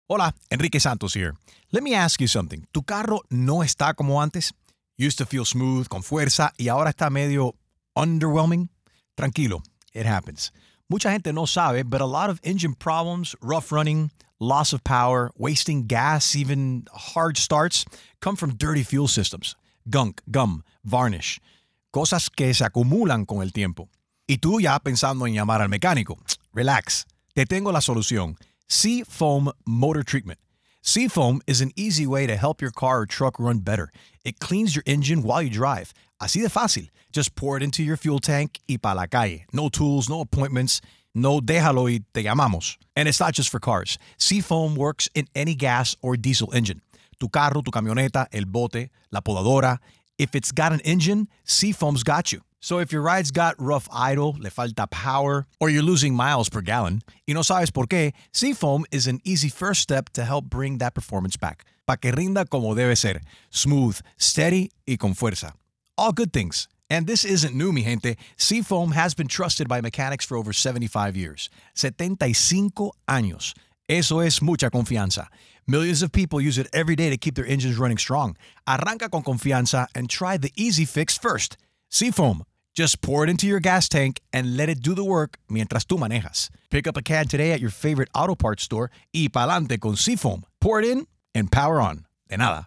Hola, Enrique Santos here. Let me ask you something. ¿Tu carro no está como antes? Used to feel smooth, con fuerza, y ahora está medio underwhelming? Tranquilo, it happens. Mucha gente no sabe, but a lot of engine problems, rough running, loss of power, wasting gas, even hard starts, come from dirty fuel systems. Gunk, gum, varnish. Cosas que se acumulan con el tiempo. Y tú ya pensando en llamar al mecánico. Relax. Te tengo la solución. Seafoam Motor Treatment. Seafoam is an easy way to help your car or truck run better. It cleans your engine while you drive. Así de fácil. Just pour it into your fuel tank y pa' la calle. No tools, no appointments. No déjalo y te llamamos. And it's not just for cars. Seafoam works in any gas or diesel engine. Tu carro, tu camioneta, el bote, la podadora. If it's got an engine, Seafoam's got you. So if your ride's got rough idle, le falta power, or you're losing miles per gallon, y no sabes por qué, Seafoam is an easy first step to help bring that performance back. Pa' que rinda como debe ser. Smooth, steady, y con fuerza. All good things. And this isn't new, mi gente. Seafoam has been trusted by mechanics for over 75 years. 75 años. Eso es mucha confianza. Millions of people use it every day to keep their engines running strong. Arranca con confianza and try the easy fix first. Seafoam. Just pour it into your gas tank and let it do the work mientras tú manejas. Pick up a can today at your favorite auto parts store y pa'lante con Seafoam. Pour it in and power on. De nada.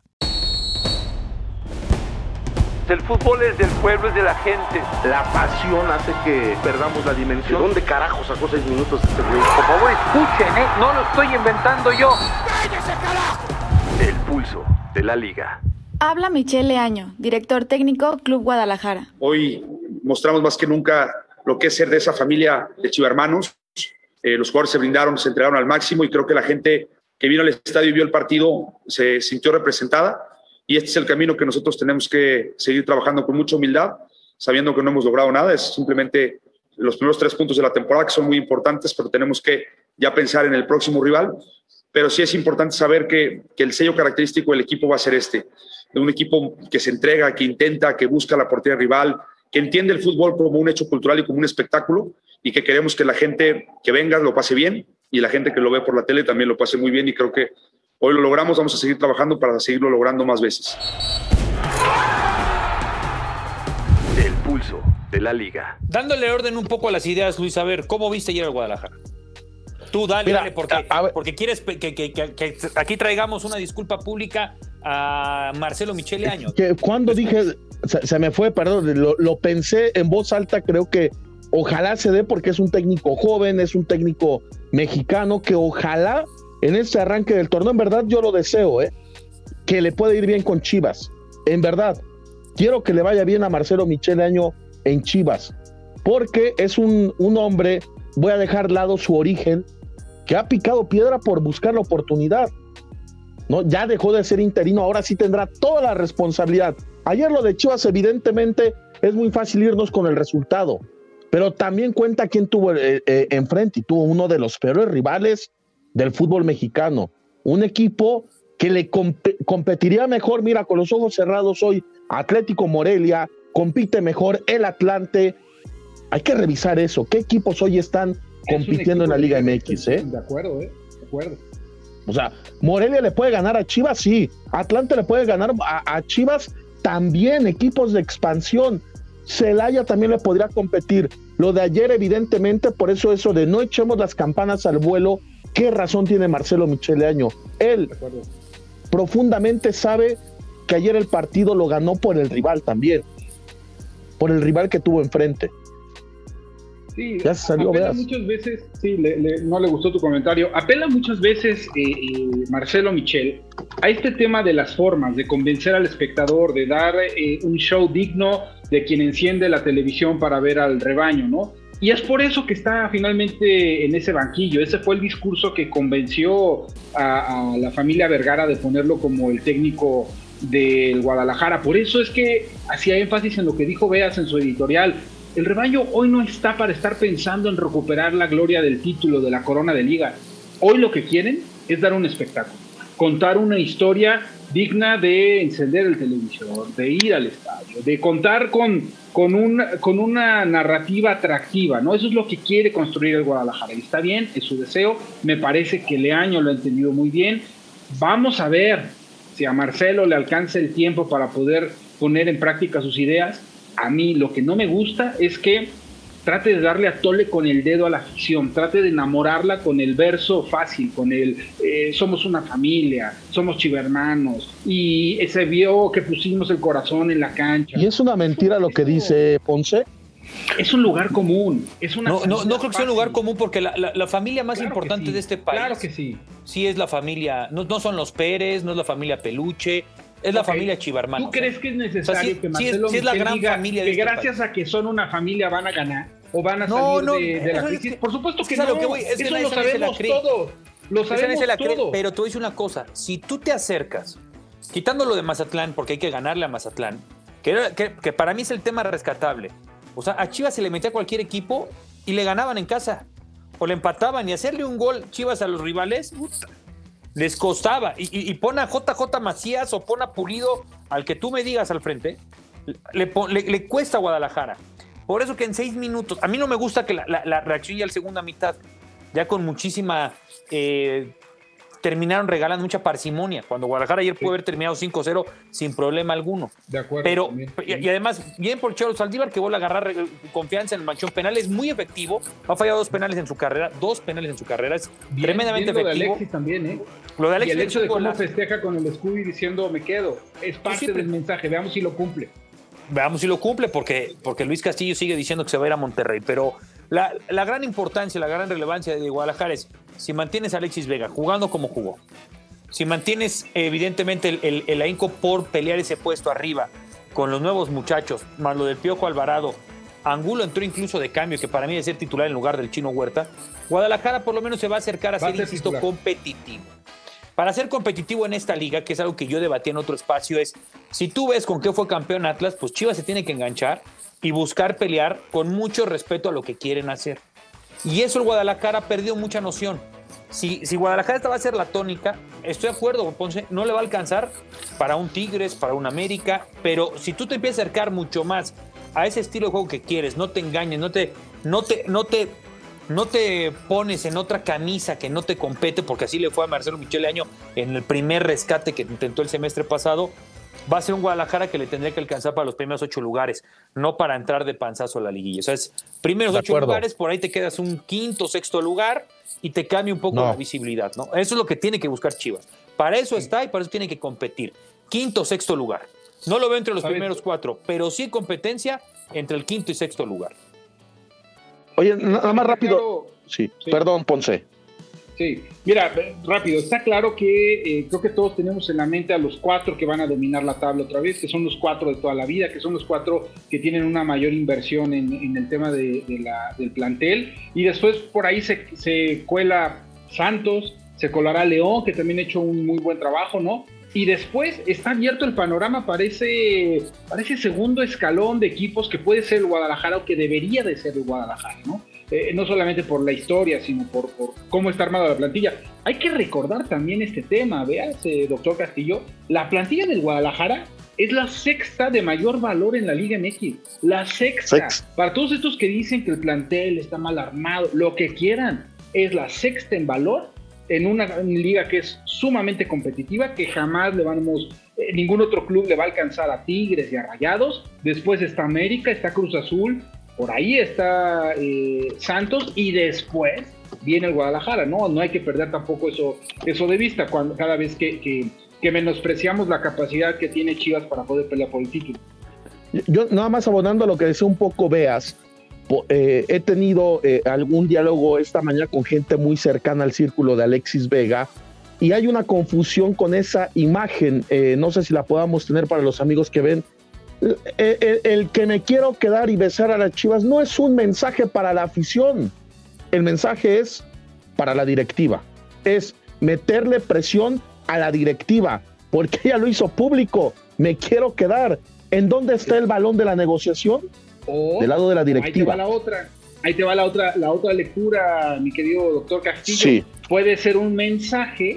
El fútbol es del pueblo, es de la gente. La pasión hace que perdamos la dimensión. ¿De dónde carajo sacó 6 minutos este güey? Por favor, escuchen, no lo estoy inventando yo. ¡Cállese, carajo! El pulso de la liga. Habla Michel Leaño, director técnico Club Guadalajara. Hoy mostramos más que nunca lo que es ser de esa familia de chivermanos. Los jugadores se brindaron, se entregaron al máximo y creo que la gente que vino al estadio y vio el partido se sintió representada. Y este es el camino que nosotros tenemos que seguir trabajando con mucha humildad, sabiendo que no hemos logrado nada. Es simplemente los primeros 3 puntos de la temporada, que son muy importantes, pero tenemos que ya pensar en el próximo rival. Pero sí es importante saber que el sello característico del equipo va a ser este. De un equipo que se entrega, que intenta, que busca la portería rival, que entiende el fútbol como un hecho cultural y como un espectáculo, y que queremos que la gente que venga lo pase bien, y la gente que lo ve por la tele también lo pase muy bien, y creo que hoy lo logramos, vamos a seguir trabajando para seguirlo logrando más veces. El pulso de la liga. Dándole orden un poco a las ideas, Luis, a ver, ¿cómo viste ayer al Guadalajara? Tú dale, Mira, dale, porque quieres que aquí traigamos una disculpa pública a Marcelo Michel Leaño. Cuando dije, se me fue, perdón, lo pensé en voz alta, creo que ojalá se dé porque es un técnico joven, es un técnico mexicano que ojalá en este arranque del torneo, en verdad yo lo deseo, que le pueda ir bien con Chivas, en verdad, quiero que le vaya bien a Marcelo Michel Leaño en Chivas, porque es un hombre, voy a dejar de lado su origen, que ha picado piedra por buscar la oportunidad, ¿no? Ya dejó de ser interino, ahora sí tendrá toda la responsabilidad. Ayer lo de Chivas, evidentemente, es muy fácil irnos con el resultado, pero también cuenta quién tuvo enfrente, y tuvo uno de los peores rivales del fútbol mexicano, un equipo que le competiría mejor, mira, con los ojos cerrados hoy, Atlético Morelia, compite mejor el Atlante, hay que revisar eso, qué equipos hoy están compitiendo en la Liga MX, De acuerdo, de acuerdo. O sea, Morelia le puede ganar a Chivas, sí, Atlante le puede ganar a Chivas, también equipos de expansión, Celaya también le podría competir, lo de ayer evidentemente, por eso de no echemos las campanas al vuelo. ¿Qué razón tiene Marcelo Michel Leaño? Él profundamente sabe que ayer el partido lo ganó por el rival también, por el rival que tuvo enfrente. Sí, ya se salió, apela veas. Muchas veces, sí, no le gustó tu comentario, apela muchas veces Marcelo Michel a este tema de las formas, de convencer al espectador, de dar un show digno de quien enciende la televisión para ver al rebaño, ¿no? Y es por eso que está finalmente en ese banquillo. Ese fue el discurso que convenció a la familia Vergara de ponerlo como el técnico del Guadalajara. Por eso es que hacía énfasis en lo que dijo Beas en su editorial. El rebaño hoy no está para estar pensando en recuperar la gloria del título, de la corona de liga. Hoy lo que quieren es dar un espectáculo. contar una historia digna de encender el televisor, de ir al estadio, de contar con una narrativa atractiva, ¿no? Eso es lo que quiere construir el Guadalajara, y está bien, es su deseo. Me parece que Leaño lo ha entendido muy bien. Vamos a ver si a Marcelo le alcanza el tiempo para poder poner en práctica sus ideas. A mí lo que no me gusta es que trate de darle a tole con el dedo a la afición, trate de enamorarla con el verso fácil, con el somos una familia, somos chivermanos, y se vio que pusimos el corazón en la cancha. ¿Y es una mentira lo que dice Ponce? Es un lugar común. No creo que sea un lugar común, porque la familia más importante de este país. Claro que sí. Sí es la familia, no son los Pérez, no es la familia Peluche, es la familia Chivermanos. ¿Tú crees que es necesario que Marcelo es la gran diga familia que de este gracias país, a que son una familia van a ganar o van a salir de la crisis? Por supuesto que no. Eso lo sabemos todos. Lo sabemos todos. Pero te voy a decir una cosa. Si tú te acercas, quitándolo de Mazatlán, porque hay que ganarle a Mazatlán, que para mí es el tema rescatable. O sea, a Chivas se le metía a cualquier equipo y le ganaban en casa. O le empataban, y hacerle un gol Chivas a los rivales, les costaba. Y pon a JJ Macías o pon a Pulido, al que tú me digas al frente, le cuesta a Guadalajara. Por eso que en 6 minutos, a mí no me gusta que la reacción ya en la segunda mitad, ya con muchísima, terminaron regalando mucha parsimonia, cuando Guadalajara ayer pudo haber terminado 5-0 sin problema alguno. De acuerdo. Pero, también. y además, bien por Cholo Saldívar, que vuelve a agarrar confianza en el manchón penal, es muy efectivo, ha fallado 2 penales en su carrera, es bien, tremendamente bien efectivo. Lo de Alexis también, Lo de Alexis, y el hecho de cómo festeja con el escudo y diciendo me quedo, es parte del mensaje, veamos si lo cumple. Veamos si lo cumple, porque Luis Castillo sigue diciendo que se va a ir a Monterrey, pero la gran importancia, la gran relevancia de Guadalajara es si mantienes a Alexis Vega jugando como jugó, si mantienes evidentemente el ahínco por pelear ese puesto arriba con los nuevos muchachos, más lo del Piojo Alvarado, Angulo entró incluso de cambio, que para mí debe ser titular en lugar del Chino Huerta, Guadalajara por lo menos se va a acercar a ser, insisto, competitivo. Para ser competitivo en esta liga, que es algo que yo debatí en otro espacio, es si tú ves con qué fue campeón Atlas, pues Chivas se tiene que enganchar y buscar pelear con mucho respeto a lo que quieren hacer. Y eso el Guadalajara ha perdido mucha noción. Si Guadalajara esta va a ser la tónica, estoy de acuerdo con Ponce, no le va a alcanzar para un Tigres, para un América, pero si tú te empiezas a acercar mucho más a ese estilo de juego que quieres, no te engañes, no te pones en otra camisa que no te compete, porque así le fue a Marcelo Michele Año en el primer rescate que intentó el semestre pasado, va a ser un Guadalajara que le tendría que alcanzar para los primeros 8 lugares, no para entrar de panzazo a la liguilla. O sea, es primeros 8 lugares, por ahí te quedas un quinto, sexto lugar y te cambia un poco la visibilidad, ¿no? Eso es lo que tiene que buscar Chivas. Para eso está y para eso tiene que competir. Quinto, sexto lugar. No lo veo entre los primeros 4, pero sí competencia entre el quinto y sexto lugar. Oye, nada más rápido. Sí, perdón, Ponce. Sí, mira, rápido, está claro que creo que todos tenemos en la mente a los 4 que van a dominar la tabla otra vez, que son los 4 de toda la vida, que son los 4 que tienen una mayor inversión en el tema del plantel, y después por ahí se cuela Santos, se colará León, que también ha hecho un muy buen trabajo, ¿no? Y después está abierto el panorama para ese segundo escalón de equipos que puede ser el Guadalajara o que debería de ser el Guadalajara, ¿no? No solamente por la historia, sino por cómo está armada la plantilla. Hay que recordar también este tema, veas, doctor Castillo, la plantilla del Guadalajara es la sexta de mayor valor en la Liga MX, la sexta. Para todos estos que dicen que el plantel está mal armado, lo que quieran, es la sexta en valor en una liga que es sumamente competitiva, que jamás ningún otro club le va a alcanzar a Tigres y a Rayados. Después está América, está Cruz Azul, por ahí está Santos, y después viene el Guadalajara, ¿no? No hay que perder tampoco eso de vista cada vez que menospreciamos la capacidad que tiene Chivas para poder pelear por el título. Yo nada más abonando a lo que decía un poco Beas, he tenido algún diálogo esta mañana con gente muy cercana al círculo de Alexis Vega, y hay una confusión con esa imagen, no sé si la podamos tener para los amigos que ven. El que me quiero quedar y besar a las Chivas no es un mensaje para la afición, el mensaje es para la directiva, es meterle presión a la directiva, porque ella lo hizo público, me quiero quedar. ¿En dónde está el balón de la negociación? Del lado de la directiva. Ahí te va la otra lectura, mi querido doctor Castillo. Sí. Puede ser un mensaje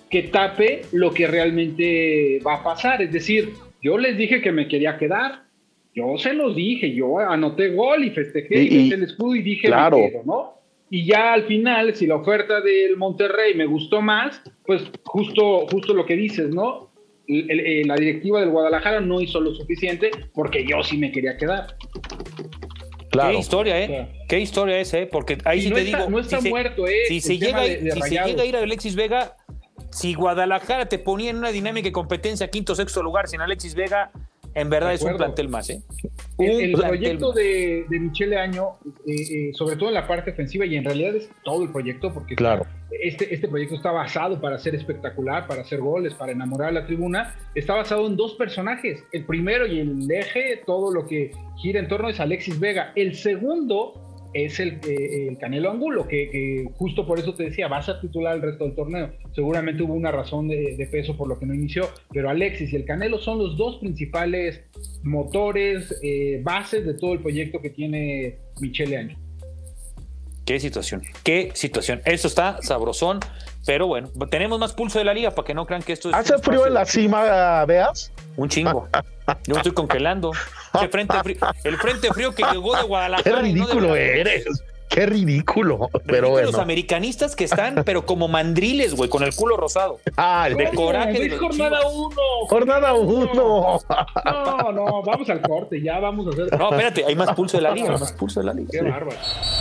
que tape lo que realmente va a pasar. Es decir, yo les dije que me quería quedar, yo se los dije, yo anoté gol y festejé y metí el escudo y dije claro, me quedo, ¿no? Y ya al final, si la oferta del Monterrey me gustó más, pues justo lo que dices, ¿no? La directiva del Guadalajara no hizo lo suficiente porque yo sí me quería quedar. Claro. Qué historia, ¿eh? Claro. Qué historia es, ¿eh? Porque ahí sí no te está, digo. No está muerto, ¿eh? Si se llega a ir Alexis Vega, si Guadalajara te ponía en una dinámica de competencia quinto, sexto lugar sin Alexis Vega, en verdad es un plantel más, ¿eh? El proyecto de Michele Año, sobre todo en la parte ofensiva, y en realidad es todo el proyecto, porque claro, este proyecto está basado para ser espectacular, para hacer goles, para enamorar a la tribuna. Está basado en dos personajes. El primero y el eje, todo lo que gira en torno es Alexis Vega. El segundo es el Canelo Angulo, que justo por eso te decía, va a ser titular el resto del torneo. Seguramente hubo una razón de peso por lo que no inició, pero Alexis y el Canelo son los dos principales motores, bases de todo el proyecto que tiene Michele Año. Qué situación. Esto está sabrosón, pero bueno, tenemos más pulso de la liga para que no crean que esto es... ¿Hace frío en la cima, Veas? Un chingo. Yo me estoy congelando. El frente frío que llegó de Guadalajara. Qué ridículo eres. Qué ridículo. Pero bueno. Los americanistas que están, pero como mandriles, güey, con el culo rosado. De coraje. Es jornada 1. Jornada 1. No, vamos al corte, ya vamos a hacer. No, espérate, hay más pulso de la liga. Qué bárbaro.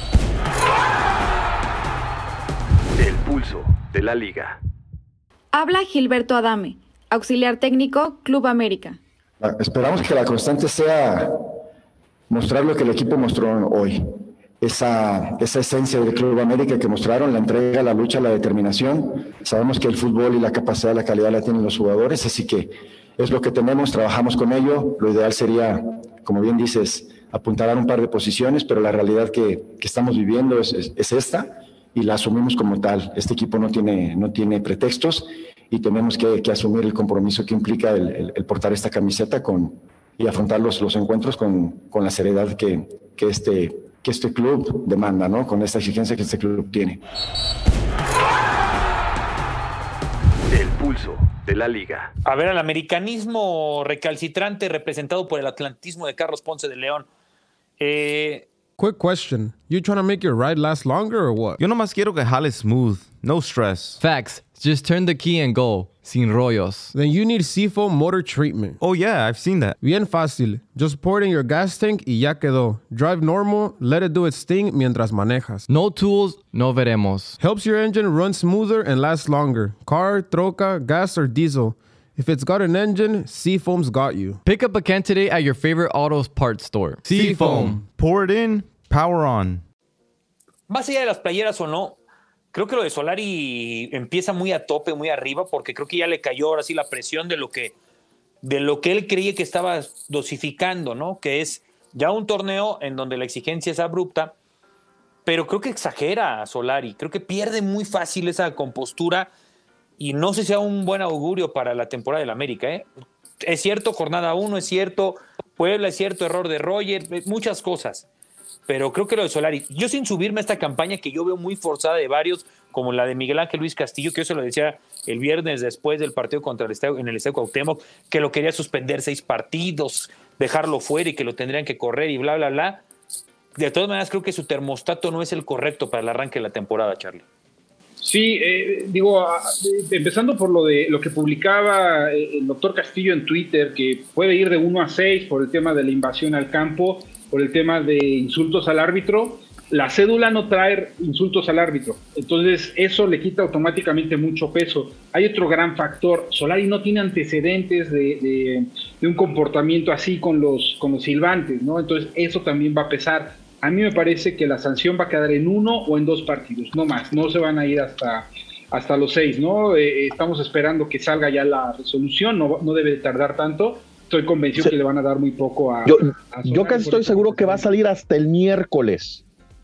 El pulso de la liga. Habla Gilberto Adame, auxiliar técnico, Club América. Esperamos que la constante sea mostrar lo que el equipo mostró hoy. Esa esencia del Club América que mostraron, la entrega, la lucha, la determinación. Sabemos que el fútbol y la capacidad, la calidad la tienen los jugadores, así que es lo que tenemos, trabajamos con ello. Lo ideal sería, como bien dices, apuntalar un par de posiciones, pero la realidad que estamos viviendo es esta y la asumimos como tal. Este equipo no tiene pretextos y tenemos que asumir el compromiso que implica el portar esta camiseta y afrontar los encuentros con la seriedad que este club demanda, ¿no? Con esta exigencia que este club tiene. El pulso de la liga. A ver, al americanismo recalcitrante representado por el atlantismo de Carlos Ponce de León. Quick question. You trying to make your ride last longer or what? Yo nomás quiero que jale smooth. No stress. Facts. Just turn the key and go. Sin rollos. Then you need Seafoam Motor Treatment. Oh yeah, I've seen that. Bien fácil. Just pour it in your gas tank y ya quedó. Drive normal, let it do its thing mientras manejas. No tools, no veremos. Helps your engine run smoother and last longer. Car, troca, gas, or diesel. If it's got an engine, Seafoam's got you. Pick up a can today at your favorite autos parts store. Seafoam. Pour it in, power on. Más allá de las playeras o no, creo que lo de Solari empieza muy a tope, muy arriba, porque creo que ya le cayó ahora sí la presión de lo que él creía que estaba dosificando, ¿no? Que es ya un torneo en donde la exigencia es abrupta, pero creo que exagera a Solari, creo que pierde muy fácil esa compostura y no sé si sea un buen augurio para la temporada del América, ¿eh? Es cierto, jornada 1, es cierto, Puebla, es cierto, error de Roger, muchas cosas. Pero creo que lo de Solari, yo sin subirme a esta campaña que yo veo muy forzada de varios, como la de Miguel Ángel Luis Castillo, que yo se lo decía el viernes después del partido contra el Estadio Cuauhtémoc, que lo quería suspender 6 partidos, dejarlo fuera y que lo tendrían que correr y bla, bla, bla. De todas maneras, creo que su termostato no es el correcto para el arranque de la temporada, Charlie. Sí, empezando por lo que publicaba el doctor Castillo en Twitter, que puede ir de 1 a 6 por el tema de la invasión al campo, por el tema de insultos al árbitro. La cédula no trae insultos al árbitro, entonces eso le quita automáticamente mucho peso. Hay otro gran factor, Solari no tiene antecedentes de un comportamiento así con los silbantes, ¿no? Entonces eso también va a pesar. A mí me parece que la sanción va a quedar en 1 o en 2 partidos, no más, no se van a ir hasta los 6, ¿no? Estamos esperando que salga ya la resolución, no debe de tardar tanto. Estoy convencido que le van a dar muy poco a yo casi estoy seguro que va a salir hasta el miércoles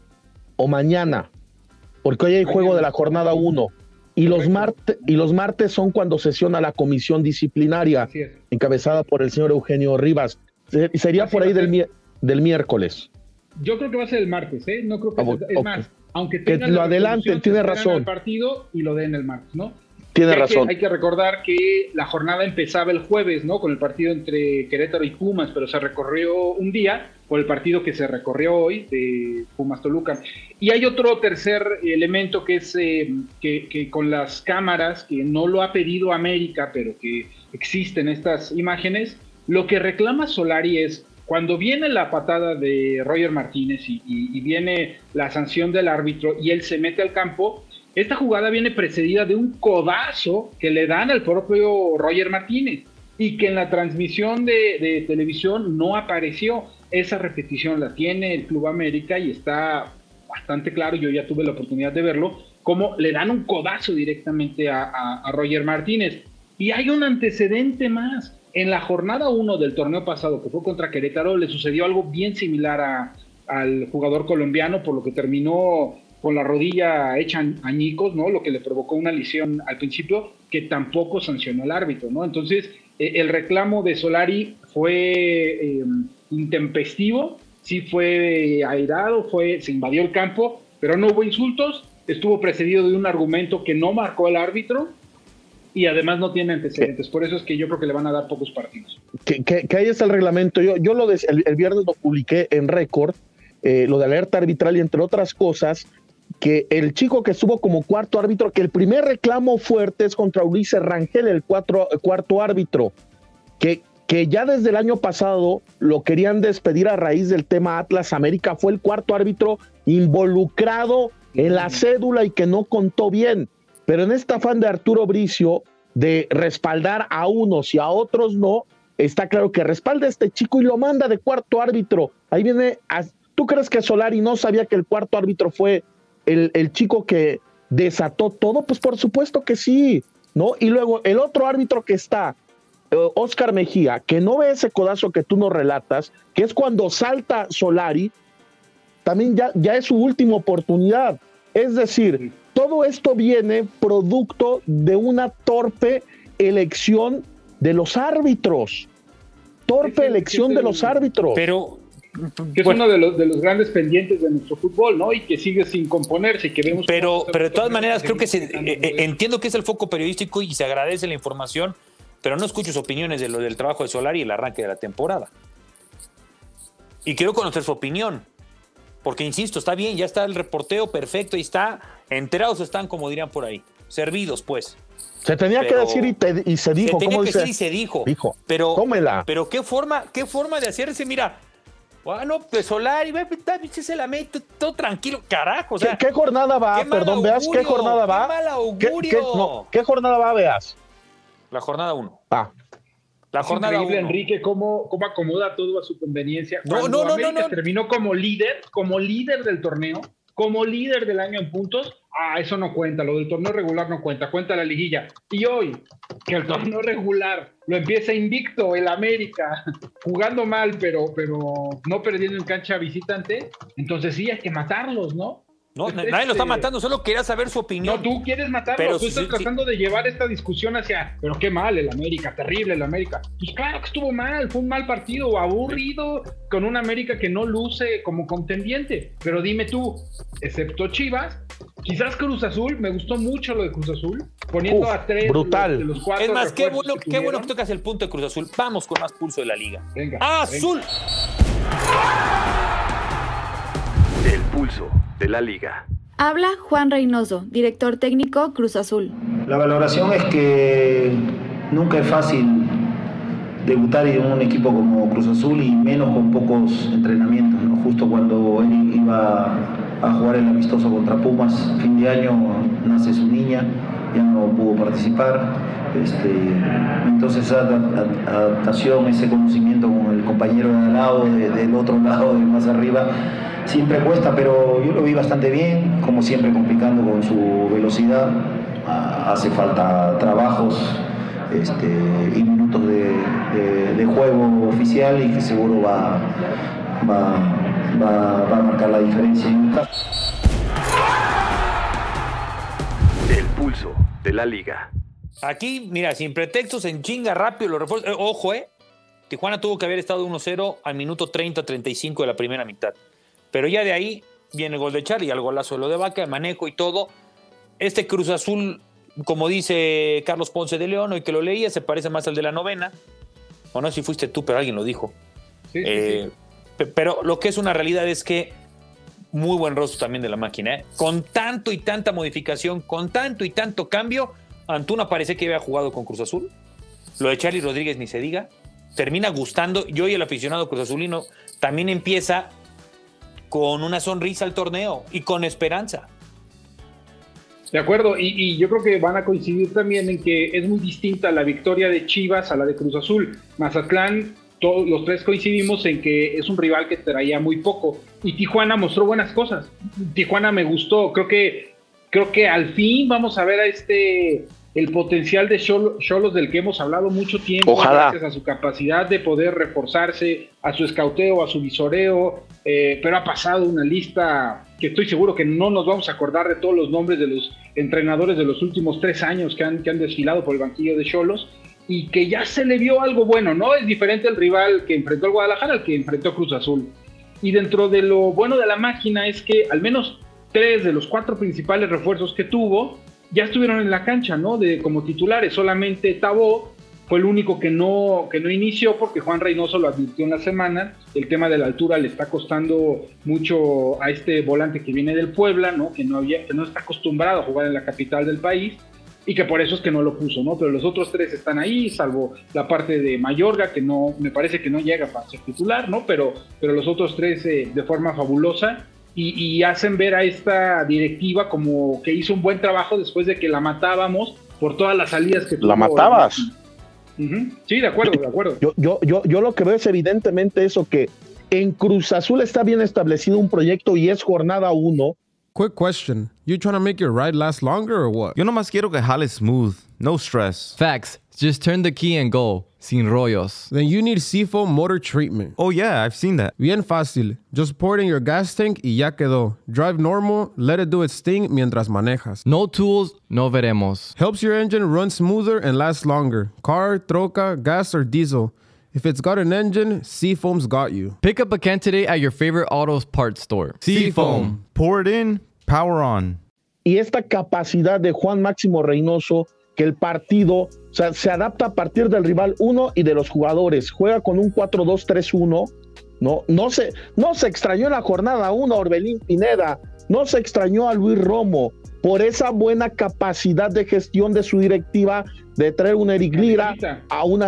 o mañana, porque hoy hay juego de la jornada 1 y los martes son cuando sesiona la comisión disciplinaria encabezada por el señor Eugenio Rivas. Sería por ahí del miércoles. Yo creo que va a ser el martes, ¿eh? No creo que es más, aunque que lo adelanten, tiene razón. El partido y lo den el martes, ¿no? Tiene razón. Hay que recordar que la jornada empezaba el jueves, ¿no? Con el partido entre Querétaro y Pumas, pero se recorrió un día por el partido que se recorrió hoy de Pumas-Toluca. Y hay otro tercer elemento que es que con las cámaras, que no lo ha pedido América, pero que existen estas imágenes, lo que reclama Solari es, cuando viene la patada de Roger Martínez y viene la sanción del árbitro y él se mete al campo, esta jugada viene precedida de un codazo que le dan al propio Roger Martínez y que en la transmisión de televisión no apareció. Esa repetición la tiene el Club América y está bastante claro, yo ya tuve la oportunidad de verlo, cómo le dan un codazo directamente a Roger Martínez. Y hay un antecedente más. En la jornada 1 del torneo pasado, que fue contra Querétaro, le sucedió algo bien similar al jugador colombiano, por lo que terminó con la rodilla hecha añicos, ¿no? Lo que le provocó una lesión al principio, que tampoco sancionó el árbitro, ¿no? Entonces, el reclamo de Solari fue intempestivo, sí fue airado, se invadió el campo, pero no hubo insultos, estuvo precedido de un argumento que no marcó el árbitro y además no tiene antecedentes. Por eso es que yo creo que le van a dar pocos partidos. Que ahí está el reglamento. Yo el viernes lo publiqué en Récord, lo de alerta arbitral y entre otras cosas, que el chico que estuvo como cuarto árbitro, que el primer reclamo fuerte es contra Ulises Rangel, el cuarto árbitro, que ya desde el año pasado lo querían despedir a raíz del tema Atlas América, fue el cuarto árbitro involucrado en la cédula y que no contó bien. Pero en este afán de Arturo Bricio de respaldar a unos y a otros no, está claro que respalda a este chico y lo manda de cuarto árbitro. Ahí viene, ¿tú crees que Solari no sabía que el cuarto árbitro fue el chico que desató todo? Pues por supuesto que sí, ¿no? Y luego el otro árbitro que está, Oscar Mejía, que no ve ese codazo que tú nos relatas, que es cuando salta Solari, también ya es su última oportunidad. Es decir, todo esto viene producto de una torpe elección de los árbitros. Torpe elección de los árbitros. Pero que es uno de los grandes pendientes de nuestro fútbol, ¿no? Y que sigue sin componerse y que vemos. Pero de todas maneras creo que entiendo que es el foco periodístico y se agradece la información, pero no escucho sus opiniones de lo del trabajo de Solari y el arranque de la temporada. Y quiero conocer su opinión. Porque, insisto, está bien, ya está el reporteo perfecto y está, enterados están, como dirían por ahí, servidos, pues. Se tenía que decir y se dijo. Se tenía ¿cómo que dice? decir y se dijo. Pero, tómela. Pero qué forma de hacerse, mira, bueno, pues Solari, se la mete todo tranquilo, carajo. O sea, ¿Qué jornada va? Perdón, Veas, ¿qué jornada va? Qué mal augurio. ¿Qué jornada va, Veas? La jornada 1. La jornada increíble, Enrique, cómo acomoda todo a su conveniencia. Cuando América terminó como líder del torneo, como líder del año en puntos, eso no cuenta, lo del torneo regular no cuenta la liguilla. Y hoy, que el torneo regular lo empieza invicto el América, jugando mal, pero no perdiendo en cancha visitante, entonces sí hay que matarlos, ¿no? No, nadie lo está matando, solo quería saber su opinión. No, tú quieres matarlo, pero tú estás tratando de llevar esta discusión hacia, pero qué mal el América, terrible el América. Pues claro que estuvo mal, fue un mal partido, aburrido, con un América que no luce como contendiente. Pero dime tú, excepto Chivas, quizás Cruz Azul, me gustó mucho lo de Cruz Azul, poniendo a 3 brutal. De los 4. Es más, qué bueno que tocas el punto de Cruz Azul. Vamos con más pulso de la liga. Venga. ¡Azul! El pulso de la liga. Habla Juan Reynoso, director técnico Cruz Azul. La valoración es que nunca es fácil debutar en un equipo como Cruz Azul y menos con pocos entrenamientos, ¿no? Justo cuando él iba a jugar el amistoso contra Pumas, fin de año, nace su niña, ya no pudo participar. Entonces esa adaptación, ese conocimiento con el compañero de al lado, del otro lado, de más arriba, siempre cuesta, pero yo lo vi bastante bien, como siempre complicando con su velocidad. Hace falta trabajos y minutos de juego oficial y que seguro va a marcar la diferencia. El pulso de la liga. Aquí, mira, sin pretextos, en chinga, rápido, los refuerzos. Ojo, Tijuana tuvo que haber estado 1-0 al minuto 30-35 de la primera mitad. Pero ya de ahí viene el gol de Charlie, el golazo de lo de Vaca, el manejo y todo. Este Cruz Azul como dice Carlos Ponce de León, hoy que lo leía, se parece más al de la novena. O no sé si fuiste tú, pero alguien lo dijo. Sí. Pero lo que es una realidad es que muy buen rostro también de la máquina, ¿eh? Con tanto y tanta modificación, con tanto y tanto cambio, Antuna parece que había jugado con Cruz Azul. Lo de Charly Rodríguez ni se diga. Termina gustando. Yo y el aficionado Cruz Azulino también empieza con una sonrisa al torneo y con esperanza. De acuerdo, y yo creo que van a coincidir también en que es muy distinta la victoria de Chivas a la de Cruz Azul. Mazatlán, todos los tres coincidimos en que es un rival que traía muy poco. Y Tijuana mostró buenas cosas. Tijuana me gustó. Creo que al fin vamos a ver a el potencial de Xolos del que hemos hablado mucho tiempo. Ojalá. Gracias a su capacidad de poder reforzarse, a su escauteo, a su visoreo. Pero ha pasado una lista que estoy seguro que no nos vamos a acordar de todos los nombres de los entrenadores de los últimos 3 años que han desfilado por el banquillo de Xolos, y que ya se le vio algo bueno, ¿no? Es diferente el rival que enfrentó al Guadalajara al que enfrentó Cruz Azul. Y dentro de lo bueno de la máquina es que al menos 3 de los 4 principales refuerzos que tuvo ya estuvieron en la cancha, ¿no? Como titulares. Solamente Tabó fue el único que no inició, porque Juan Reynoso lo advirtió en la semana. El tema de la altura le está costando mucho a este volante que viene del Puebla, ¿no? Que no está acostumbrado a jugar en la capital del país, y que por eso es que no lo puso, ¿no? Pero los otros 3 están ahí, salvo la parte de Mayorga, que no, me parece que no llega para ser titular, ¿no? Pero los otros 3 de forma fabulosa, y hacen ver a esta directiva como que hizo un buen trabajo después de que la matábamos por todas las salidas que tuvo. ¿La matabas? Sí, de acuerdo. Yo lo que veo es evidentemente eso, que en Cruz Azul está bien establecido un proyecto y es jornada 1. Quick question. You trying to make your ride last longer or what? Yo nomás quiero que jale smooth. No stress. Facts. Just turn the key and go. Sin rollos. Then you need Seafoam motor treatment. Oh yeah, I've seen that. Bien fácil. Just pour it in your gas tank y ya quedó. Drive normal, let it do its thing mientras manejas. No tools, no veremos. Helps your engine run smoother and last longer. Car, troca, gas, or diesel. If it's got an engine, Seafoam's got you. Pick up a can today at your favorite autos parts store. Seafoam. Pour it in, power on. Y esta capacidad de Juan Máximo Reynoso, que el partido, o sea, se adapta a partir del rival 1 y de los jugadores. Juega con un 4-2-3-1. No se extrañó en la jornada 1 a Orbelín Pineda. No se extrañó a Luis Romo por esa buena capacidad de gestión de su directiva, de traer un Eric Lira, a un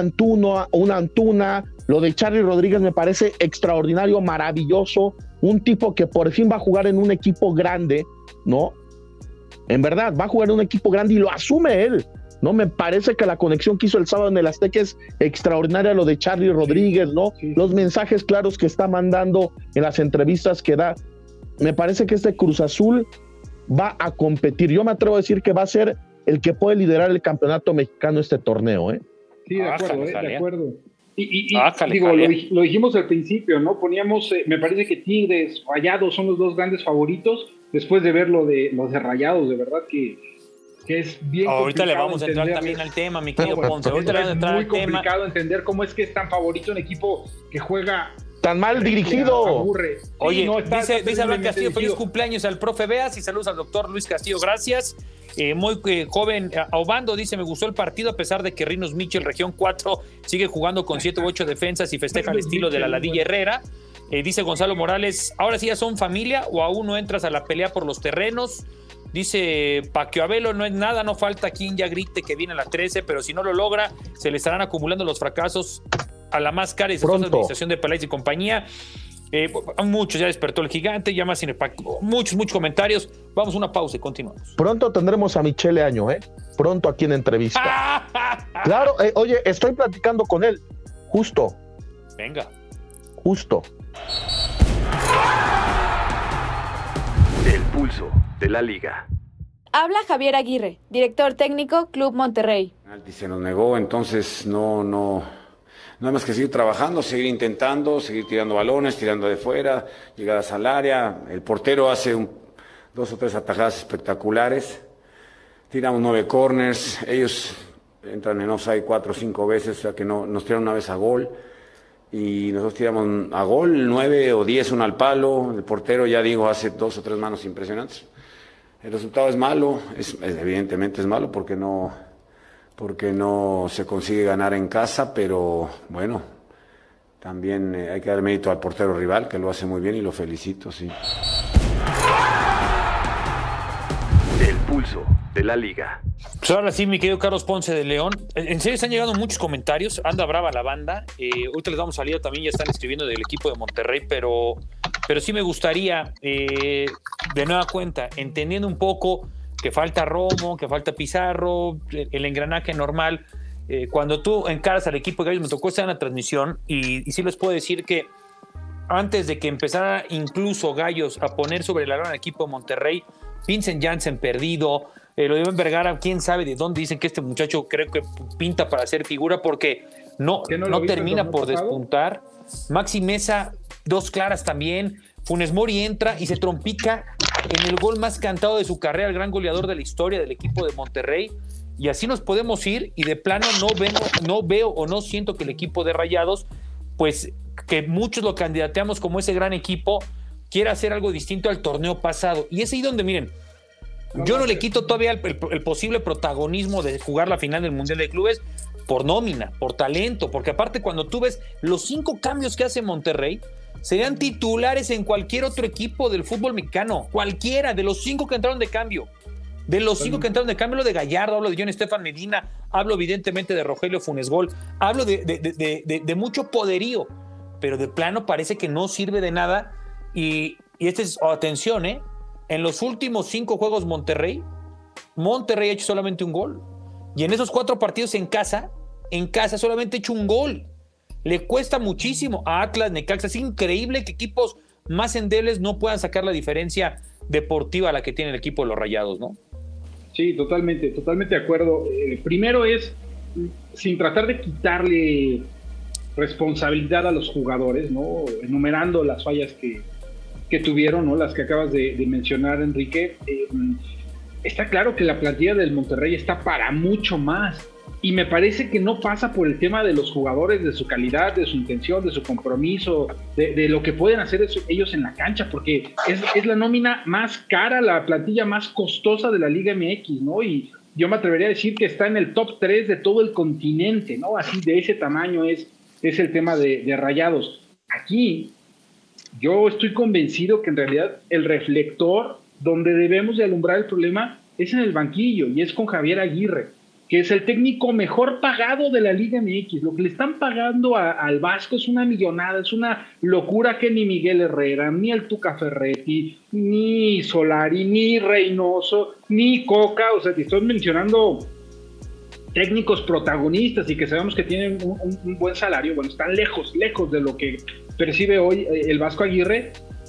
Antuna. Lo de Charly Rodríguez me parece extraordinario, maravilloso. Un tipo que por fin va a jugar en un equipo grande, ¿no? En verdad, va a jugar en un equipo grande y lo asume él, ¿no? Me parece que la conexión que hizo el sábado en el Azteca es extraordinaria, lo de Charly Rodríguez, ¿no? Sí. Los mensajes claros que está mandando en las entrevistas que da. Me parece que este Cruz Azul va a competir. Yo me atrevo a decir que va a ser el que puede liderar el campeonato mexicano este torneo, ¿eh? Sí, de acuerdo. Y digo, lo dijimos al principio, ¿no? Poníamos, me parece que Tigres, Rayados son los 2 grandes favoritos, después de ver lo de Rayados, de verdad que es bien ahorita le vamos a entrar también al tema, mi querido Ponce. Ahorita le vamos a entrar al tema. Es muy complicado entender cómo es que es tan favorito un equipo que juega tan mal dirigido. Aburre. Oye, sí, dice Abraham Castillo, feliz cumpleaños al profe Beas y saludos al doctor Luis Castillo, gracias. Muy joven, Obando dice, me gustó el partido a pesar de que Rinos Michel, región 4, sigue jugando con 7 u 8 defensas y festeja el estilo de la Ladilla Herrera. Dice Gonzalo Morales, ahora sí ya son familia o aún no entras a la pelea por los terrenos. Dice Paquiavelo, no es nada, no falta quien ya grite que viene a la 13, pero si no lo logra, se le estarán acumulando los fracasos a la más cara y se administración de Peláez y compañía. Muchos, ya despertó el gigante, ya más muchos comentarios. Vamos a una pausa y continuamos. Pronto tendremos a Michele Año, pronto aquí en entrevista. Claro, oye, estoy platicando con él, justo. Venga. Justo. El pulso de la liga. Habla Javier Aguirre, director técnico, Club Monterrey. Se nos negó, entonces no hay más que seguir trabajando, seguir intentando, seguir tirando balones, tirando de fuera, llegadas al área. El portero hace 2 o 3 atajadas espectaculares. Tiramos 9 corners, ellos entran en offside 4 o 5 veces, o sea que no, nos tiran una vez a gol. Y nosotros tiramos a gol, 9 o 10, 1 al palo. El portero, ya digo, hace 2 o 3 manos impresionantes. El resultado es malo, evidentemente es malo porque no se consigue ganar en casa, pero bueno, también hay que dar mérito al portero rival, que lo hace muy bien y lo felicito, sí. El pulso de la liga. Pues ahora sí, mi querido Carlos Ponce de León. En serio, están llegando muchos comentarios. Anda brava la banda. Ahorita les damos salida también. Ya están escribiendo del equipo de Monterrey, pero sí me gustaría, de nueva cuenta, entendiendo un poco que falta Romo, que falta Pizarro, el engranaje normal. Cuando tú encaras al equipo de Gallos, me tocó estar en la transmisión y sí les puedo decir que antes de que empezara incluso Gallos a poner sobre la lona al equipo de Monterrey, Vincent Janssen perdido, lo de Iván Vergara, quién sabe de dónde dicen que este muchacho creo que pinta para ser figura porque no termina por despuntar. Maxi Mesa, 2 claras también. Funes Mori entra y se trompica en el gol más cantado de su carrera, el gran goleador de la historia del equipo de Monterrey. Y así nos podemos ir y de plano no veo o no siento que el equipo de Rayados, pues que muchos lo candidateamos como ese gran equipo, quiera hacer algo distinto al torneo pasado. Y es ahí donde, miren, yo no le quito todavía el posible protagonismo de jugar la final del Mundial de Clubes por nómina, por talento, porque aparte cuando tú ves los 5 cambios que hace Monterrey, serían titulares en cualquier otro equipo del fútbol mexicano, cualquiera de los 5 que entraron de cambio. De los 5 que entraron de cambio, hablo de Gallardo, hablo de John Estefan Medina, hablo evidentemente de Rogelio Funes Gol, hablo de mucho poderío, pero de plano parece que no sirve de nada. Y este es, atención, en los últimos 5 juegos Monterrey ha hecho solamente un gol. Y en esos 4 partidos en casa solamente ha hecho un gol. Le cuesta muchísimo a Atlas, Necaxa. Es increíble que equipos más endebles no puedan sacar la diferencia deportiva a la que tiene el equipo de los Rayados, ¿no? Sí, totalmente de acuerdo. Primero es, sin tratar de quitarle responsabilidad a los jugadores, ¿no? Enumerando las fallas que tuvieron, ¿no? Las que acabas de mencionar, Enrique. Está claro que la plantilla del Monterrey está para mucho más. Y me parece que no pasa por el tema de los jugadores, de su calidad, de su intención, de su compromiso, de lo que pueden hacer ellos en la cancha, porque es la nómina más cara, la plantilla más costosa de la Liga MX, ¿no? Y yo me atrevería a decir que está en el top 3 de todo el continente, ¿no? Así de ese tamaño es el tema de Rayados. Aquí yo estoy convencido que en realidad el reflector donde debemos de alumbrar el problema es en el banquillo y es con Javier Aguirre, que es el técnico mejor pagado de la Liga MX. Lo que le están pagando al Vasco es una millonada, es una locura que ni Miguel Herrera, ni el Tuca Ferretti, ni Solari, ni Reynoso, ni Coca, o sea, te estoy mencionando técnicos protagonistas y que sabemos que tienen un buen salario. Bueno, están lejos de lo que percibe hoy el Vasco Aguirre.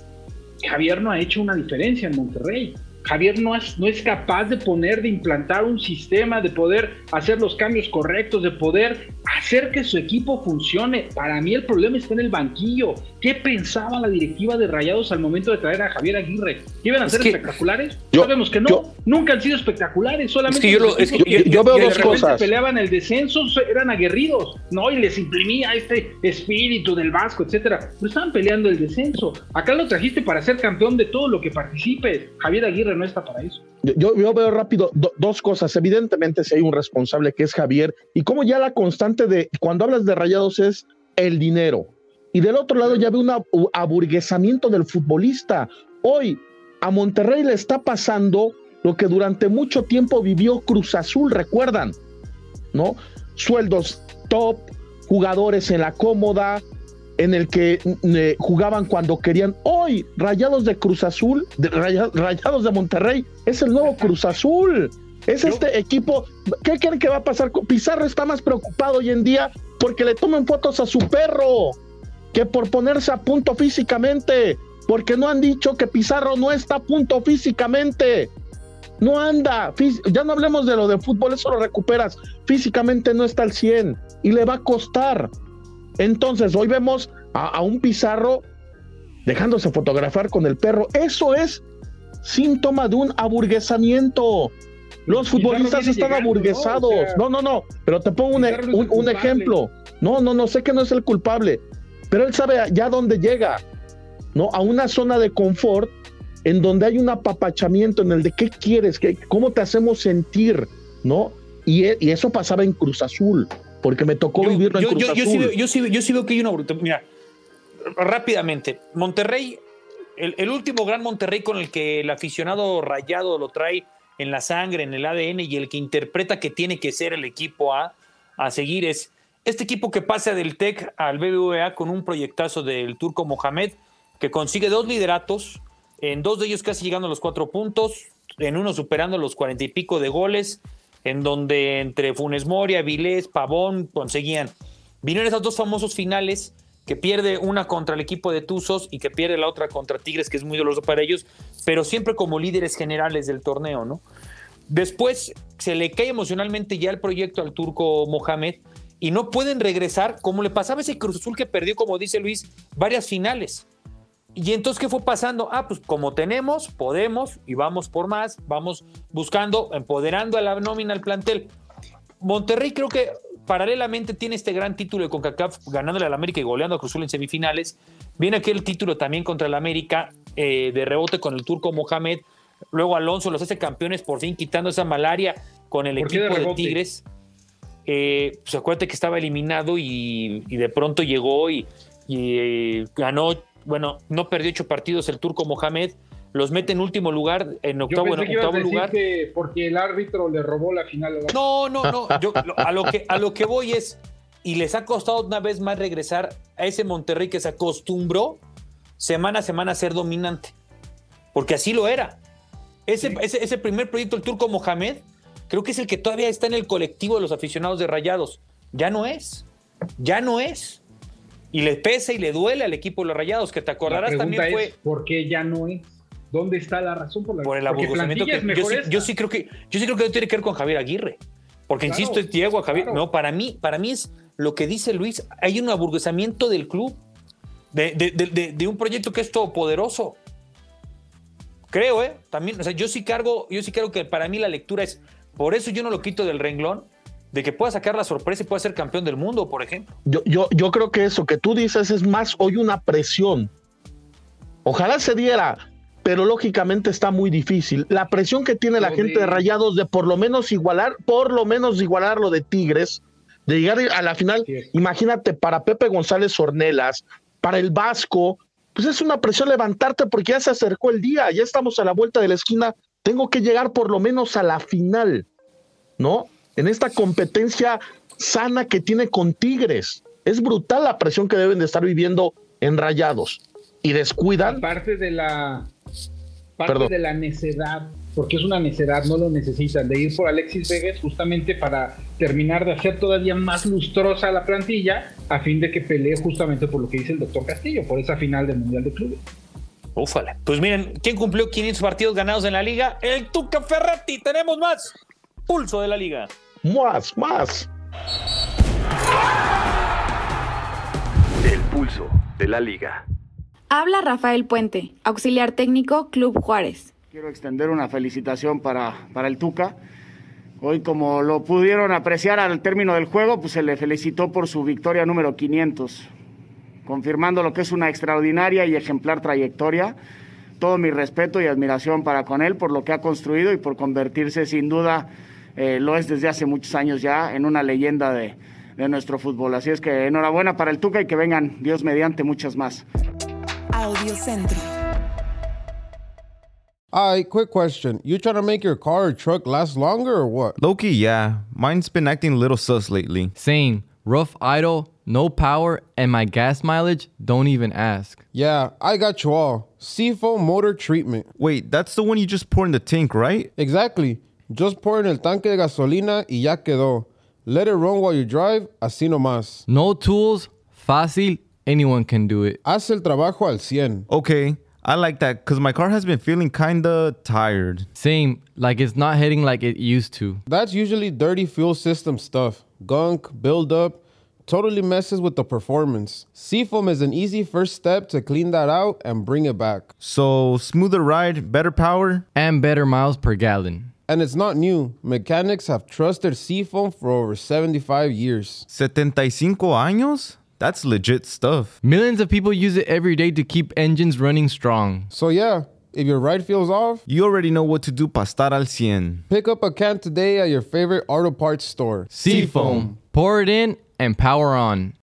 Javier no ha hecho una diferencia en Monterrey. Javier no es capaz de implantar un sistema, de poder hacer los cambios correctos, de poder hacer que su equipo funcione. Para mí el problema está en el banquillo. ¿Qué pensaba la directiva de Rayados al momento de traer a Javier Aguirre? ¿Iban a ser espectaculares? Sabemos que no, nunca han sido espectaculares. Solamente yo veo dos cosas. Peleaban el descenso, eran aguerridos, ¿no? Y les imprimía este espíritu del Vasco, etcétera. Pero estaban peleando el descenso. Acá lo trajiste para ser campeón de todo lo que participes. Javier Aguirre no está para eso. Yo veo rápido dos cosas. Evidentemente si hay un responsable que es Javier, y como ya la constante de cuando hablas de Rayados es el dinero, y del otro lado ya veo un aburguesamiento del futbolista. Hoy a Monterrey le está pasando lo que durante mucho tiempo vivió Cruz Azul, recuerdan, ¿no? Sueldos top, jugadores en la cómoda, en el que jugaban cuando querían. Hoy, Rayados de Cruz Azul, Rayados de Monterrey, es el nuevo Cruz Azul. Es este equipo. ¿Qué creen que va a pasar? Pizarro está más preocupado hoy en día porque le toman fotos a su perro que por ponerse a punto físicamente, porque no han dicho que Pizarro no está a punto físicamente. No anda, ya no hablemos de lo de fútbol, eso lo recuperas. Físicamente no está al 100 y le va a costar. Entonces, hoy vemos a un Pizarro dejándose fotografiar con el perro. Eso es síntoma de un aburguesamiento. Los futbolistas están aburguesados. No, pero te pongo un ejemplo. No, sé que no es el culpable, pero él sabe ya dónde llega, ¿no? A una zona de confort en donde hay un apapachamiento en el de qué quieres, cómo te hacemos sentir, ¿no? Y eso pasaba en Cruz Azul, porque me tocó vivirlo en Cruz Azul. Yo sí veo que hay una brutalidad. Mira, rápidamente, Monterrey, el último gran Monterrey con el que el aficionado rayado lo trae en la sangre, en el ADN, y el que interpreta que tiene que ser el equipo a seguir es este equipo que pasa del TEC al BBVA con un proyectazo del Turco Mohamed, que consigue 2 lideratos, en 2 de ellos casi llegando a los 4 puntos, en uno superando los 40 y pico de goles, en donde entre Funes Mori, Avilés, Pavón conseguían. Vinieron esas 2 famosos finales, que pierde una contra el equipo de Tuzos y que pierde la otra contra Tigres, que es muy doloroso para ellos, pero siempre como líderes generales del torneo, ¿no? Después se le cae emocionalmente ya el proyecto al Turco Mohamed y no pueden regresar, como le pasaba a ese Cruz Azul que perdió, como dice Luis, varias finales. Y entonces, ¿qué fue pasando? Pues como tenemos, podemos y vamos por más, vamos buscando, empoderando a la nómina, al plantel. Monterrey creo que paralelamente tiene este gran título de CONCACAF, ganándole al América y goleando a Cruz Azul en semifinales. Viene aquel título también contra el América, de rebote con el Turco Mohamed. Luego Alonso los hace campeones, por fin quitando esa malaria con el equipo de Tigres. Pues acuérdate que estaba eliminado y de pronto llegó y ganó. Bueno, no perdió 8 partidos el Turco Mohamed. Los mete en último lugar, en octavo lugar. Que porque el árbitro le robó la final. No. Yo, a lo que voy es, y les ha costado una vez más regresar a ese Monterrey que se acostumbró semana a semana a ser dominante. Porque así lo era. Ese primer proyecto, el Turco Mohamed, creo que es el que todavía está en el colectivo de los aficionados de Rayados. Ya no es. Y le pesa y le duele al equipo de los Rayados, que te acordarás también fue. ¿Por qué ya no es? ¿Dónde está la razón por el aburrimiento? Yo sí creo que no tiene que ver con Javier Aguirre. Porque, claro, insisto, es Diego Javier. Claro. No, para mí es lo que dice Luis. Hay un aburguesamiento del club, de un proyecto que es todopoderoso. Creo, también. O sea, yo sí creo que para mí la lectura es. Por eso yo no lo quito del renglón, de que pueda sacar la sorpresa y pueda ser campeón del mundo, por ejemplo. Yo creo que eso que tú dices es más hoy una presión. Ojalá se diera, pero lógicamente está muy difícil. La presión que tiene la gente de Rayados de por lo menos igualar lo de Tigres, de llegar a la final. Sí. Imagínate, para Pepe González Ornelas, para el Vasco, pues es una presión levantarte porque ya se acercó el día, ya estamos a la vuelta de la esquina, tengo que llegar por lo menos a la final, ¿no? En esta competencia sana que tiene con Tigres. Es brutal la presión que deben de estar viviendo en Rayados. Y descuidan. Parte de la necedad, porque es una necedad, no lo necesitan, de ir por Alexis Vega justamente para terminar de hacer todavía más lustrosa la plantilla, a fin de que pelee justamente por lo que dice el doctor Castillo, por esa final del Mundial de Clubes. Ufale. Pues miren, ¿quién cumplió 500 partidos ganados en la Liga? El Tuca Ferretti. Tenemos más pulso de la Liga. Más. El pulso de la Liga. Habla Rafael Puente, auxiliar técnico, Club Juárez. Quiero extender una felicitación para el Tuca. Hoy, como lo pudieron apreciar al término del juego, pues se le felicitó por su victoria número 500, confirmando lo que es una extraordinaria y ejemplar trayectoria. Todo mi respeto y admiración para con él por lo que ha construido y por convertirse sin duda, lo es desde hace muchos años ya, en una leyenda de nuestro fútbol. Así es que enhorabuena para el Tuca y que vengan, Dios mediante, muchas más. Audiocentro. Quick question. You trying to make your car or truck last longer or what? Low-key, yeah. Mine's been acting a little sus lately. Same. Rough idle, no power, and my gas mileage, don't even ask. Yeah, I got you all. Seafoam motor treatment. Wait, that's the one you just pour in the tank, right? Exactly. Just pour in el tanque de gasolina y ya quedó. Let it run while you drive, así nomás. No tools, fácil, anyone can do it. Haz el trabajo al 100. Okay, I like that because my car has been feeling kinda tired. Same, like it's not hitting like it used to. That's usually dirty fuel system stuff. Gunk, buildup, totally messes with the performance. Seafoam is an easy first step to clean that out and bring it back. So, smoother ride, better power, and better miles per gallon. And it's not new. Mechanics have trusted Seafoam for over 75 years. 75 años? That's legit stuff. Millions of people use it every day to keep engines running strong. So yeah, If your ride feels off, you already know what to do para estar al 100. Pick up a can today at your favorite auto parts store. Seafoam. Pour it in and power on.